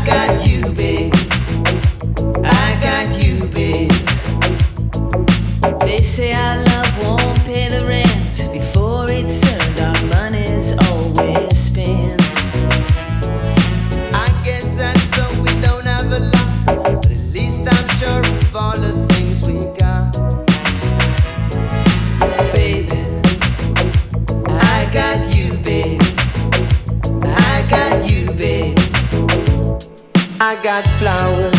got you, babe. I got you, babe. They say our love won't pay the rent before it's earned. Our money's always spent. I guess that's so we don't have a lot, but at least I'm sure of all the things we got. Baby, I got you, babe. I got you, babe. I got flowers